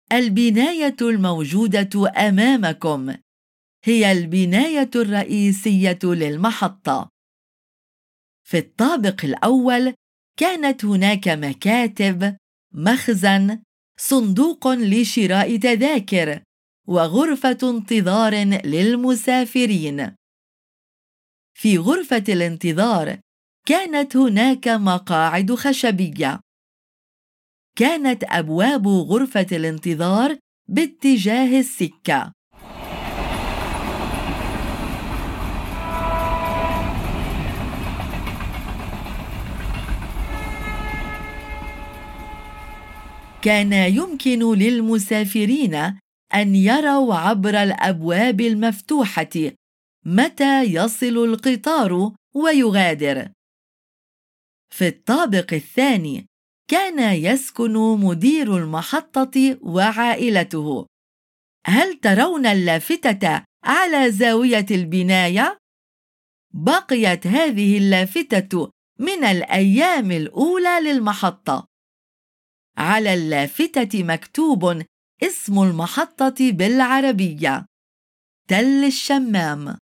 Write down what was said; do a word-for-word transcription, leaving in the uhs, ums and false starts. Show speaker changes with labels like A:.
A: البناية الموجودة أمامكم هي البناية الرئيسية للمحطة. في الطابق الأول كانت هناك مكاتب، مخزن، صندوق لشراء تذاكر، وغرفة انتظار للمسافرين. في غرفة الانتظار كانت هناك مقاعد خشبية. كانت أبواب غرفة الانتظار باتجاه السكة. كان يمكن للمسافرين أن يروا عبر الأبواب المفتوحة متى يصل القطار ويغادر. في الطابق الثاني كان يسكن مدير المحطة وعائلته. هل ترون اللافتة على زاوية البناية؟ بقيت هذه اللافتة من الأيام الأولى للمحطة. على اللافتة مكتوب اسم المحطة بالعربية: تل الشمام.